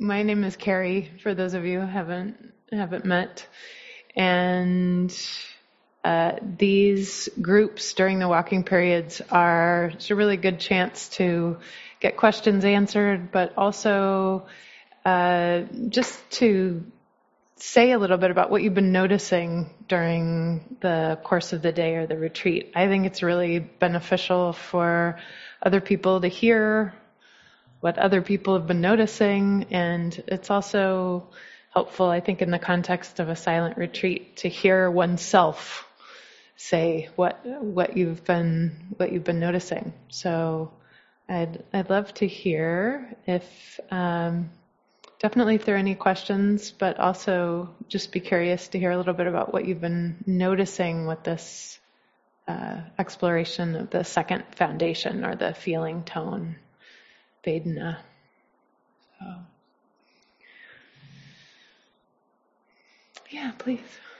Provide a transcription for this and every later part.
my name is Carrie, for those of you who haven't met. And these groups during the walking periods are it's a really good chance to get questions answered, but also just to say a little bit about what you've been noticing during the course of the day or the retreat. I think it's really beneficial for other people to hear what other people have been noticing, and it's also helpful, I think, in the context of a silent retreat to hear oneself say what you've been noticing. So I'd love to hear if definitely if there are any questions, but also just be curious to hear a little bit about what you've been noticing with this exploration of the second foundation, or the feeling tone, Vedana. So, yeah, please.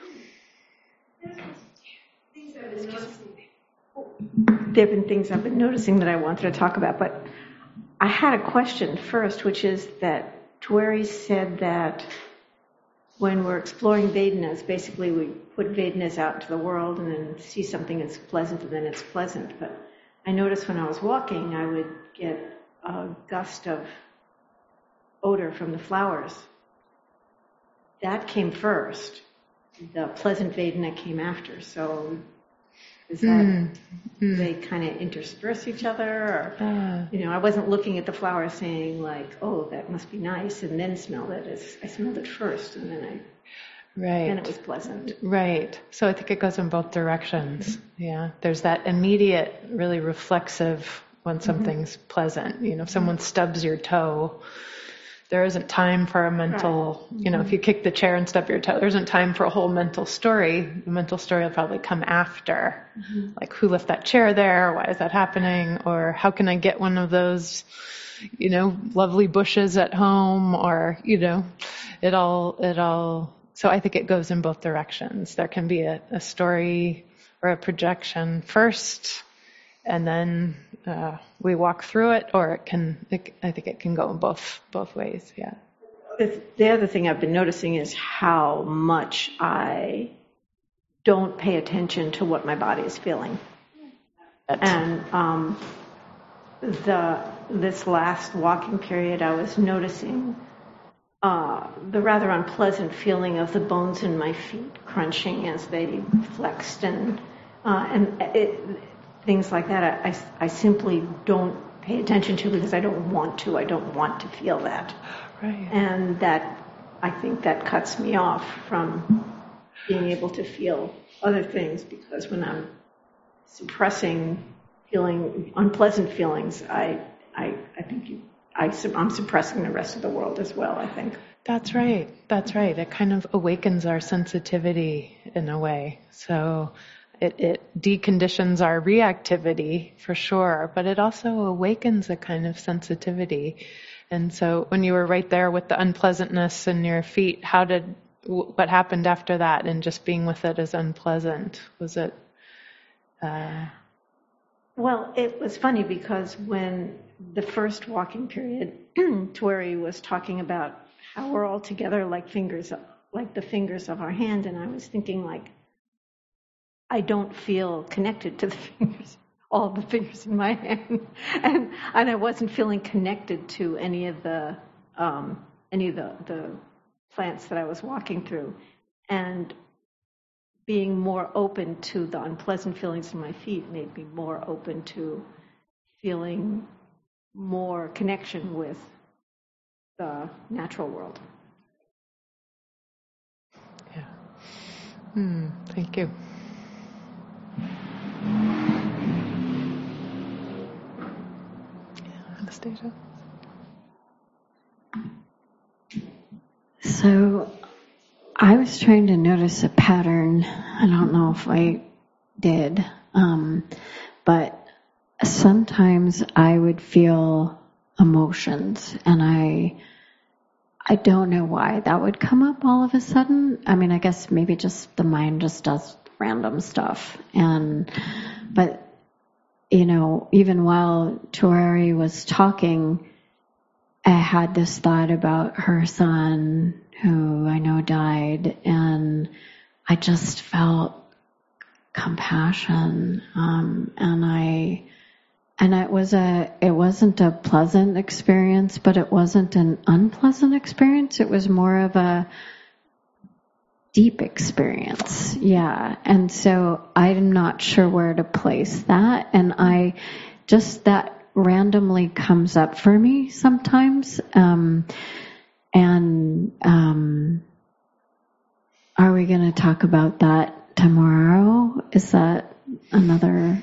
There have been things I've been noticing that I wanted to talk about, but I had a question first, which is that Tueri said that when we're exploring Vedanas, basically we put Vedanas out into the world and then see something that's pleasant, and then it's pleasant. But I noticed when I was walking, I would get a gust of odor from the flowers. That came first. The pleasant Vedana came after. So is that they kind of intersperse each other? Or, I wasn't looking at the flower saying like, oh, that must be nice, and then smelled it. I smelled it first, and then then it was pleasant. Right. So I think it goes in both directions. Yeah. There's that immediate, really reflexive when something's pleasant. If someone stubs your toe, there isn't time for a mental, if you kick the chair and stub your toe, there isn't time for a whole mental story. The mental story will probably come after. Like, who left that chair there? Why is that happening? Or how can I get one of those, lovely bushes at home? Or, it all, so I think it goes in both directions. There can be a story or a projection first, and then we walk through it, or I think it can go in both ways. Yeah. The other thing I've been noticing is how much I don't pay attention to what my body is feeling. And this last walking period, I was noticing the rather unpleasant feeling of the bones in my feet crunching as they flexed, and things like that. I simply don't pay attention to because I don't want to. I don't want to feel that. Right. And I think that cuts me off from being able to feel other things, because when I'm suppressing feeling unpleasant feelings, I think I'm suppressing the rest of the world as well, I think. That's right. It kind of awakens our sensitivity in a way. So it deconditions our reactivity for sure, but it also awakens a kind of sensitivity. And so when you were right there with the unpleasantness in your feet, what happened after that, and just being with it as unpleasant? Was it? Well, it was funny because when the first walking period, Tueri was talking about how we're all together like the fingers of our hand, and I was thinking like, I don't feel connected to the fingers, all the fingers in my hand, and I wasn't feeling connected to any of the plants that I was walking through, and being more open to the unpleasant feelings in my feet made me more open to feeling more connection with the natural world. Yeah. Thank you. Anastasia? So I was trying to notice a pattern. I don't know if I did, but sometimes I would feel emotions, and I don't know why that would come up all of a sudden. I mean, I guess maybe just the mind just does random stuff. But, even while Tueri was talking, I had this thought about her son who I know died, and I just felt compassion, and it wasn't a pleasant experience, but it wasn't an unpleasant experience. It was more of a deep experience. Yeah. And so I'm not sure where to place that. And that randomly comes up for me sometimes. Are we going to talk about that tomorrow? Is that another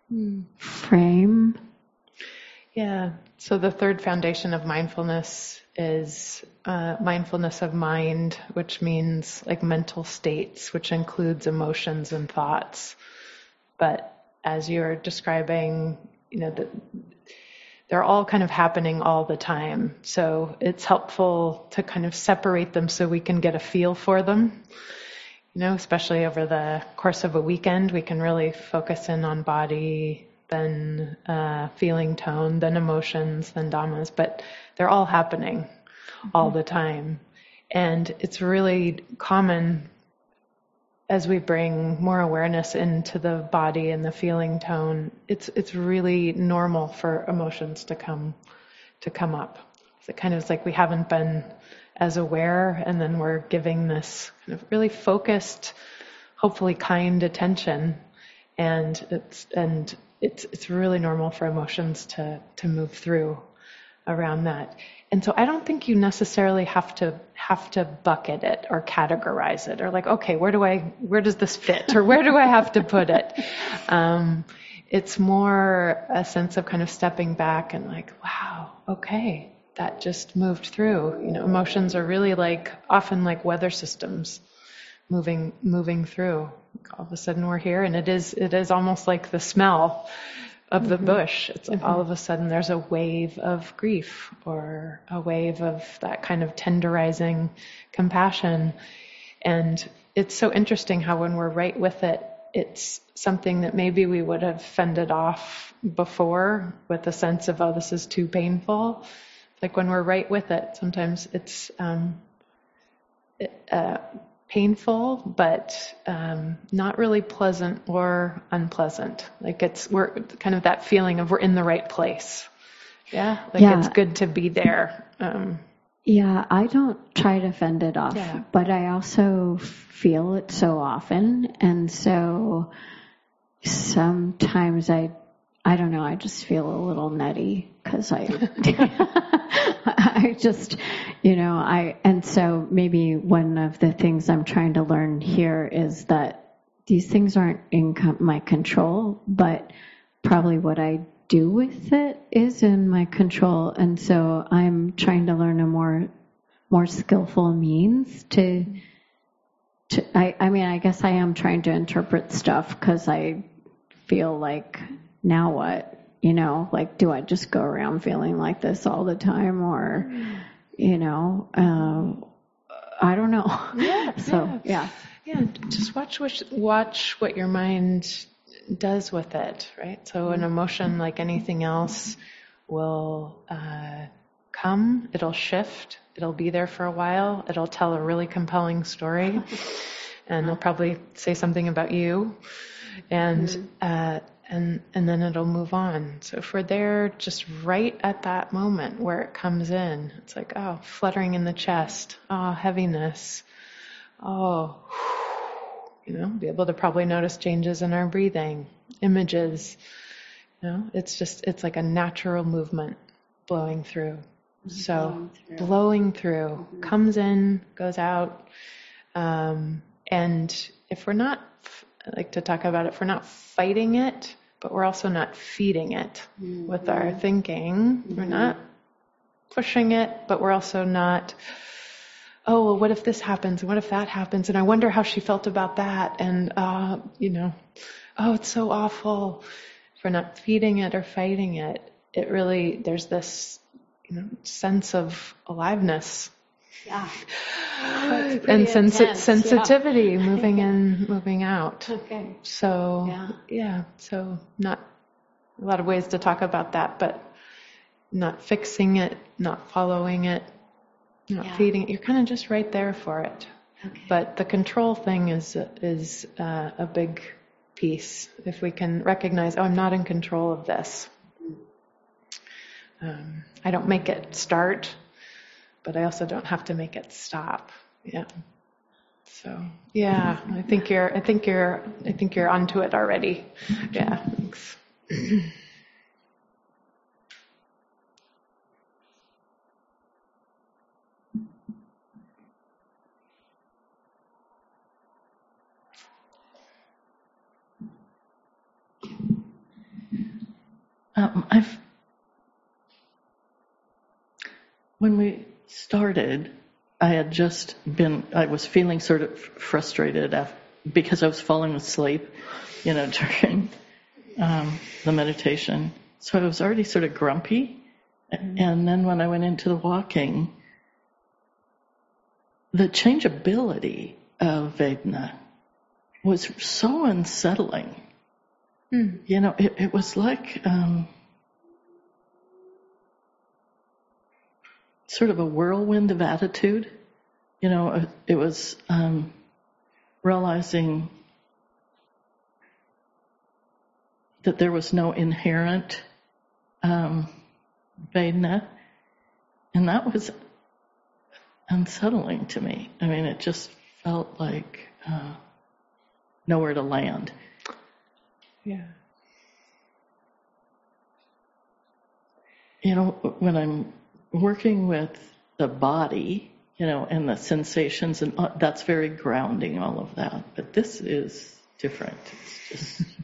frame? Yeah. So the third foundation of mindfulness is mindfulness of mind, which means like mental states, which includes emotions and thoughts. But as you're describing, they're all kind of happening all the time. So it's helpful to kind of separate them so we can get a feel for them. Especially over the course of a weekend, we can really focus in on body, then feeling tone, then emotions, then dhammas. But they're all happening all the time. And it's really common as we bring more awareness into the body and the feeling tone, it's really normal for emotions to come up. So it kind of is like we haven't been as aware, and then we're giving this kind of really focused, hopefully kind attention, and it's really normal for emotions to move through around that. And so I don't think you necessarily have to bucket it or categorize it or like, okay, where does this fit, or where do I have to put it? It's more a sense of kind of stepping back and like, wow, okay, that just moved through. Emotions are really often like weather systems moving through. All of a sudden we're here, and it is almost like the smell of the bush. It's like all of a sudden there's a wave of grief or a wave of that kind of tenderizing compassion. And it's so interesting how when we're right with it, it's something that maybe we would have fended off before with a sense of, oh, this is too painful. Like when we're right with it, sometimes it's painful, but not really pleasant or unpleasant. Like we're kind of that feeling of we're in the right place. Yeah, it's good to be there. I don't try to fend it off, but I also feel it so often, and so sometimes I don't know, I just feel a little nutty because I just, and so maybe one of the things I'm trying to learn here is that these things aren't in my control, but probably what I do with it is in my control. And so I'm trying to learn a more skillful means I guess I am trying to interpret stuff because I feel like, now what? Do I just go around feeling like this all the time, or, I don't know. Yeah. Just watch what your mind does with it, right? So an emotion, like anything else, will come, it'll shift, it'll be there for a while, it'll tell a really compelling story, and it'll probably say something about you, and then it'll move on. So if we're there just right at that moment where it comes in, it's like, oh, fluttering in the chest, oh, heaviness, oh, be able to probably notice changes in our breathing, images, it's like a natural movement blowing through. So blowing through, comes in, goes out, and if we're not, I like to talk about it, if we're not fighting it, but we're also not feeding it with our thinking. We're not pushing it, but we're also not, oh, well, what if this happens? And what if that happens? And I wonder how she felt about that. And, oh, it's so awful. If we're not feeding it or fighting it, it really, there's this, sense of aliveness. Yeah. And sensitivity moving in, moving out. Okay. So, so not a lot of ways to talk about that, but not fixing it, not following it, not feeding it. You're kind of just right there for it. Okay. But the control thing is a big piece. If we can recognize, I'm not in control of this. I don't make it start, but I also don't have to make it stop. Yeah. So yeah, I think you're onto it already. Yeah. Thanks. When we started, I was feeling sort of frustrated because I was falling asleep, during the meditation. So I was already sort of grumpy. And then when I went into the walking, the changeability of Vedana was so unsettling. It was like sort of a whirlwind of attitude. It was realizing that there was no inherent Vedana, and that was unsettling to me. I mean, it just felt like nowhere to land. Yeah. When I'm working with the body, and the sensations, and that's very grounding, all of that. But this is different. It's just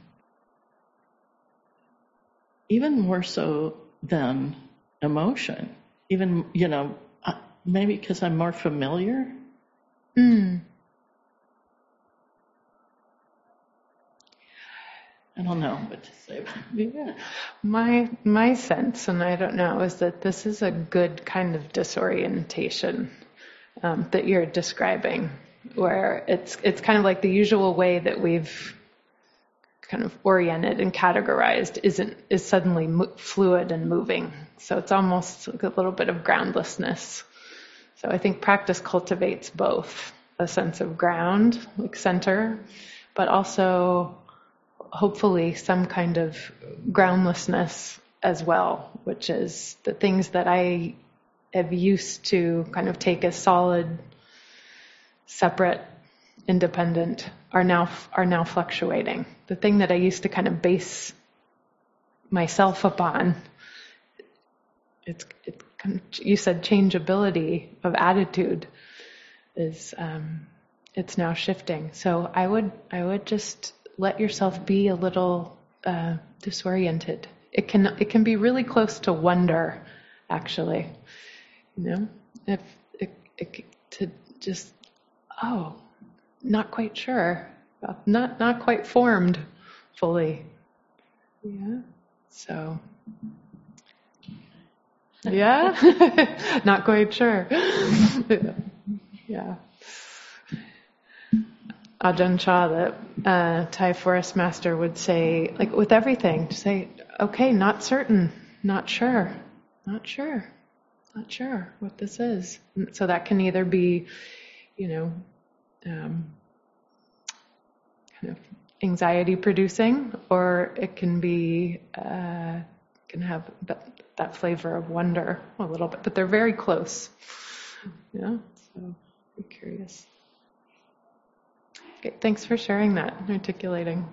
even more so than emotion. Even, maybe because I'm more familiar. I don't know what to say. Yeah. My sense, and I don't know, is that this is a good kind of disorientation that you're describing, where it's kind of like the usual way that we've kind of oriented and categorized is suddenly fluid and moving. So it's almost like a little bit of groundlessness. So I think practice cultivates both a sense of ground, like center, but also hopefully some kind of groundlessness as well, which is the things that I have used to kind of take as solid, separate, independent are now fluctuating. The thing that I used to kind of base myself upon, you said changeability of attitude is it's now shifting. So I would just let yourself be a little disoriented. It can be really close to wonder, actually. If to just not quite sure, not quite formed fully. Yeah. So. Yeah. Not quite sure. Yeah. Ajahn Chah, the Thai forest master, would say, like with everything, to say, okay, not certain, not sure what this is. So that can either be, kind of anxiety producing, or it can be, can have that flavor of wonder a little bit, but they're very close. Yeah, so be curious. Okay, thanks for sharing that, articulating.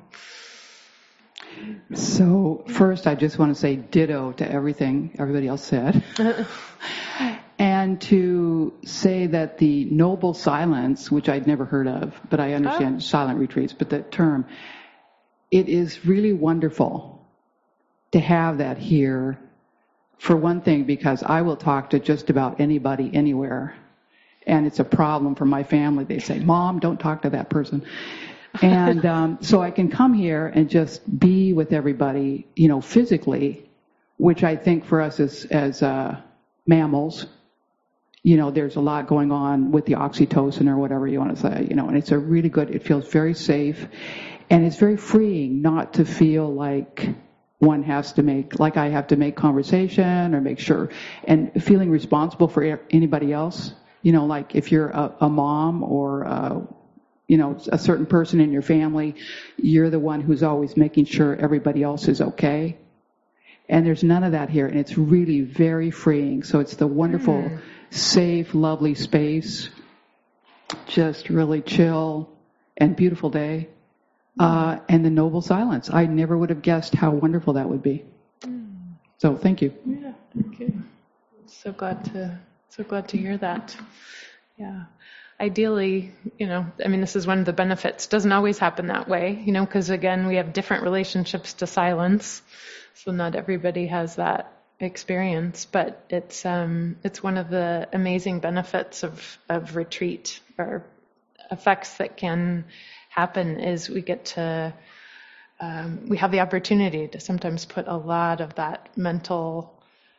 So first, I just want to say ditto to everything everybody else said. And to say that the noble silence, which I'd never heard of, but I understand silent retreats, but that term, it is really wonderful to have that here. For one thing, because I will talk to just about anybody anywhere. And it's a problem for my family. They say, Mom, don't talk to that person. And so I can come here and just be with everybody, physically, which I think for us as mammals, there's a lot going on with the oxytocin or whatever you want to say, and it's it feels very safe. And it's very freeing not to feel like one has to make, like I have to make conversation or make sure, and feeling responsible for anybody else. Like if you're a mom or, a certain person in your family, you're the one who's always making sure everybody else is okay. And there's none of that here, and it's really very freeing. So it's the wonderful, safe, lovely space, just really chill and beautiful day. And the noble silence. I never would have guessed how wonderful that would be. So thank you. Yeah, thank you. So glad to hear that. Yeah. Ideally, this is one of the benefits. Doesn't always happen that way, because again, we have different relationships to silence. So not everybody has that experience, but it's one of the amazing benefits of retreat, or effects that can happen, is we get to we have the opportunity to sometimes put a lot of that mental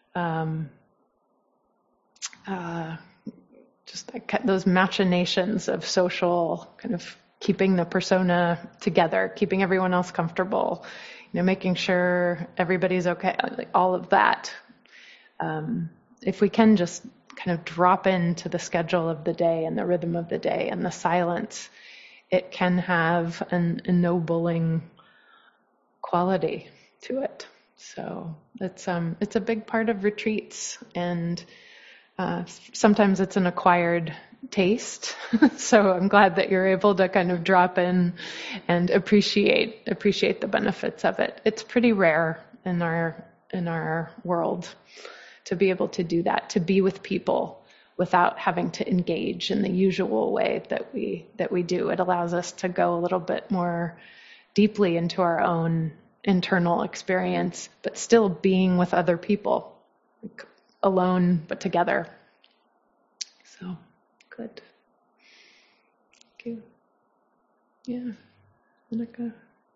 just those machinations of social kind of keeping the persona together, keeping everyone else comfortable, making sure everybody's okay, like all of that. If we can just kind of drop into the schedule of the day and the rhythm of the day and the silence, it can have an ennobling quality to it. So it's a big part of retreats, and sometimes it's an acquired taste. So I'm glad that you're able to kind of drop in and appreciate the benefits of it. It's pretty rare in our world to be able to do that, to be with people without having to engage in the usual way that we do. It allows us to go a little bit more deeply into our own internal experience, but still being with other people, like alone but together. So good. Thank you. Yeah, Monica.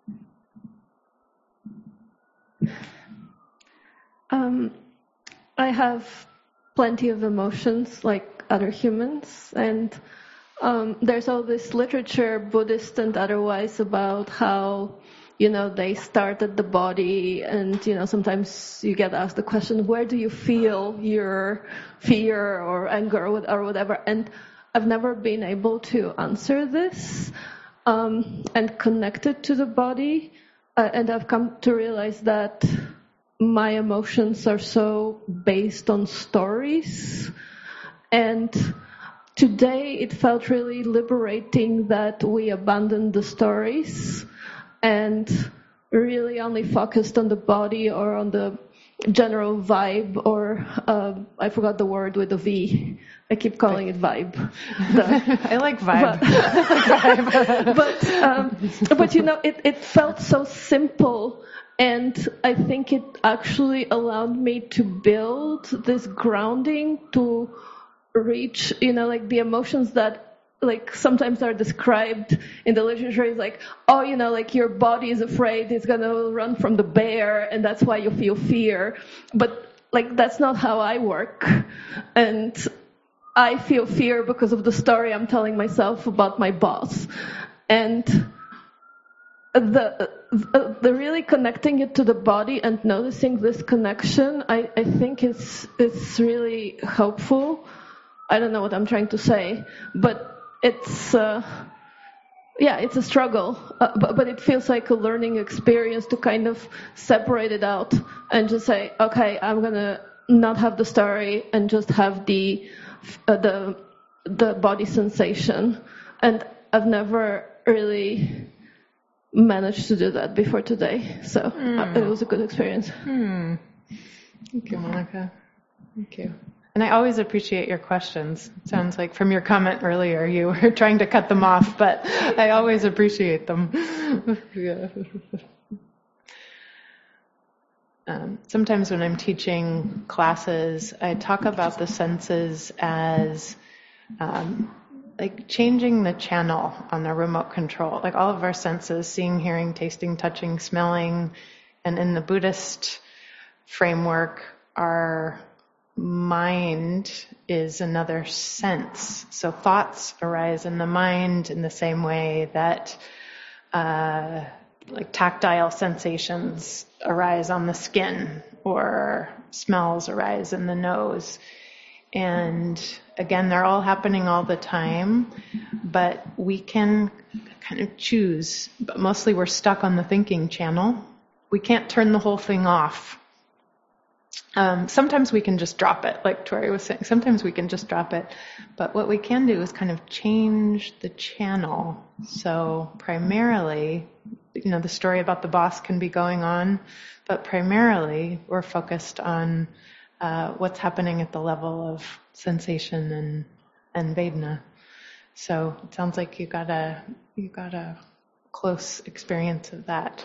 I have plenty of emotions like other humans, and there's all this literature, Buddhist and otherwise, about how they start at the body, and sometimes you get asked the question, where do you feel your fear or anger or whatever, and I've never been able to answer this and connect it to the body, and I've come to realize that my emotions are so based on stories. And today it felt really liberating that we abandoned the stories and really only focused on the body or on the general vibe, or I forgot the word with a V. I keep calling it vibe. I like vibe. But it felt so simple. And I think it actually allowed me to build this grounding to reach, like the emotions that like sometimes are described in the literature is like, like your body is afraid it's going to run from the bear and that's why you feel fear. But like, that's not how I work. And I feel fear because of the story I'm telling myself about my boss. And the really connecting it to the body and noticing this connection, I think it's really helpful. I don't know what I'm trying to say, but it's a struggle, but it feels like a learning experience to kind of separate it out and just say, okay, I'm gonna not have the story and just have the body sensation. And I've never really managed to do that before today, so it was a good experience. Thank you, Monica. Thank you. And I always appreciate your questions. It sounds like from your comment earlier you were trying to cut them off, but I always appreciate them. Yeah. Sometimes when I'm teaching classes, I talk about the senses as like changing the channel on the remote control, like all of our senses, seeing, hearing, tasting, touching, smelling. And in the Buddhist framework, our mind is another sense. So thoughts arise in the mind in the same way that like tactile sensations arise on the skin or smells arise in the nose. And again, they're all happening all the time, but we can kind of choose. But mostly we're stuck on the thinking channel. We can't turn the whole thing off. Sometimes we can just drop it, like Tori was saying. Sometimes we can just drop it. But what we can do is kind of change the channel. So primarily, the story about the boss can be going on, but primarily we're focused on what's happening at the level of sensation and Vedana. So it sounds like you got a close experience of that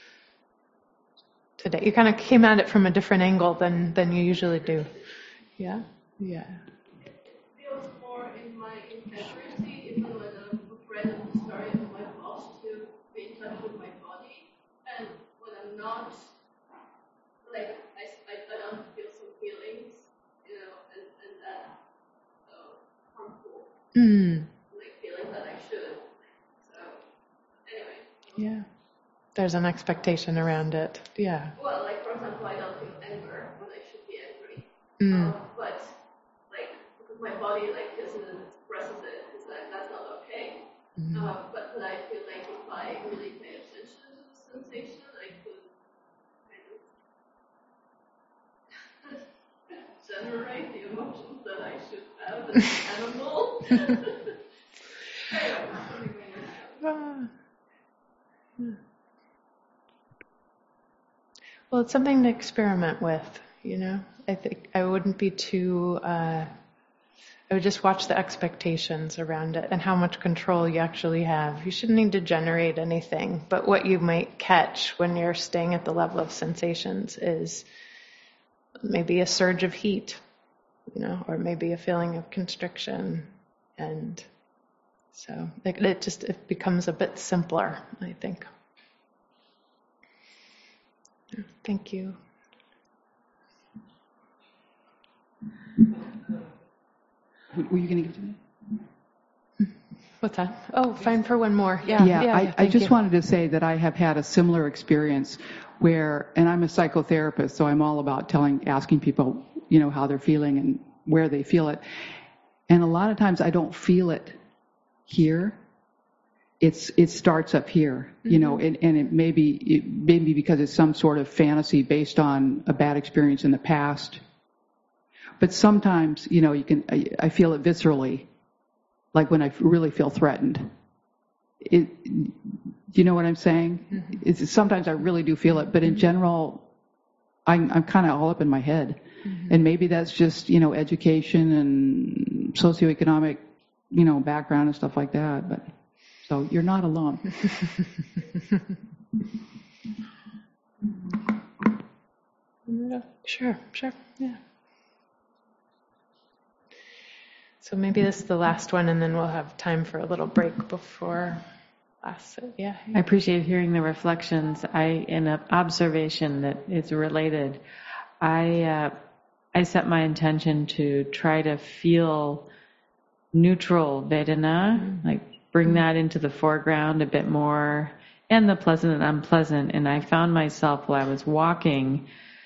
today. You kind of came at it from a different angle than you usually do. Yeah. It feels more in my integrity, even when I'm afraid of the story of my boss, to be in touch with my body. And when I'm not, like, I don't feel some feelings, and that's harmful. Like, feeling that I should. So, anyway. Yeah. There's an expectation around it. Yeah. Well, like, for example, I don't feel anger when I should be angry. But, like, because my body, like, expresses it, it's like, that's not okay. But I feel like if I really pay attention to the sensation, I could kind of generate the emotions that I should have as an animal. Well, it's something to experiment with, I think I wouldn't be too, I would just watch the expectations around it and how much control you actually have. You shouldn't need to generate anything, but what you might catch when you're staying at the level of sensations is maybe a surge of heat, or maybe a feeling of constriction. And so it becomes a bit simpler, I think. Thank you. Were you going to give to me? What's that? Oh, fine for one more. I just wanted to say that I have had a similar experience and I'm a psychotherapist, so I'm all about asking people, how they're feeling and where they feel it. And a lot of times I don't feel it here. It starts up here, and it may be because it's some sort of fantasy based on a bad experience in the past. But sometimes, I feel it viscerally, like when I really feel threatened. Do you know what I'm saying? Sometimes I really do feel it, but in general, I'm kind of all up in my head. And maybe that's just, education and socioeconomic, background and stuff like that, but. So you're not alone. Sure, yeah. So maybe this is the last one, and then we'll have time for a little break before last. Yeah. I appreciate hearing the reflections. In an observation that is related, I set my intention to try to feel neutral Vedana, like bring that into the foreground a bit more, and the pleasant and unpleasant. And I found myself while I was walking,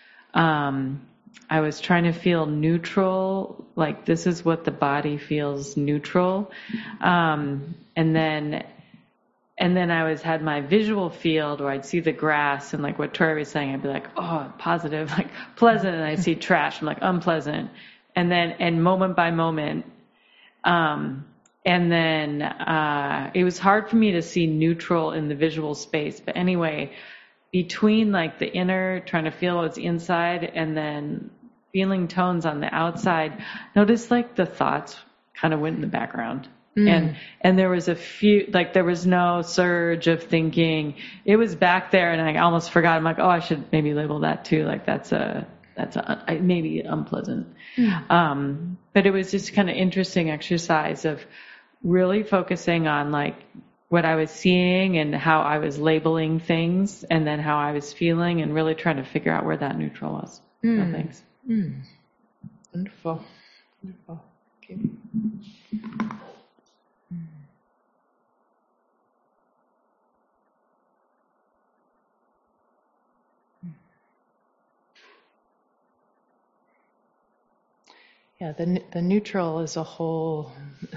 I was trying to feel neutral, like this is what the body feels neutral. And then I had my visual field where I'd see the grass, and like what Tori was saying, I'd be like, oh, positive, like pleasant, and I'd see trash, I'm like unpleasant. And moment by moment, and then it was hard for me to see neutral in the visual space. But anyway, between like the inner, trying to feel what's inside, and then feeling tones on the outside, notice like the thoughts kind of went in the background. And there was there was no surge of thinking. It was back there, and I almost forgot. I'm like, oh, I should maybe label that too. Like that's maybe unpleasant. But it was just kind of interesting exercise of really focusing on like what I was seeing and how I was labeling things, and then how I was feeling, and really trying to figure out where that neutral was. So thanks. Wonderful. Okay. Yeah, the neutral is a whole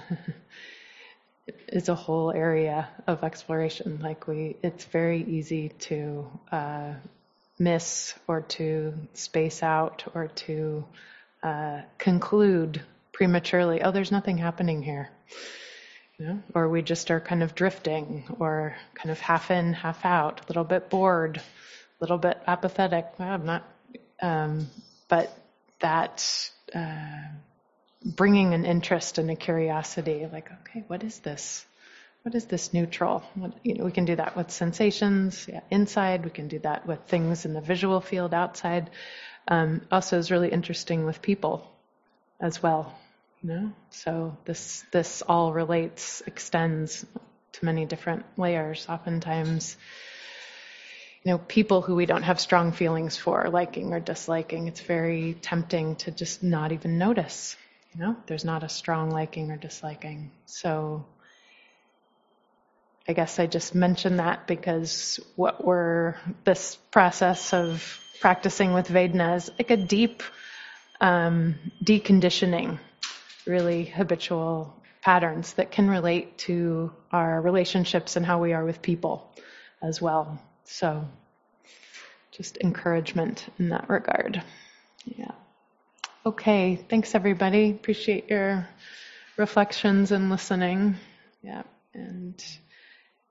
area of exploration. It's very easy to miss or to space out or to conclude prematurely, oh, there's nothing happening here. Or we just are kind of drifting or kind of half in, half out, a little bit bored, a little bit apathetic. Well, I'm not, but that bringing an interest and a curiosity, like, okay, what is this? What is this neutral? We can do that with sensations inside. We can do that with things in the visual field outside. Also is really interesting with people as well. So this all relates, extends to many different layers. Oftentimes, people who we don't have strong feelings for, liking or disliking, it's very tempting to just not even notice. There's not a strong liking or disliking. So I guess I just mentioned that because this process of practicing with Vedana is like a deep deconditioning, really habitual patterns that can relate to our relationships and how we are with people as well. So just encouragement in that regard. Yeah. Okay. Thanks, everybody. Appreciate your reflections and listening. Yeah. And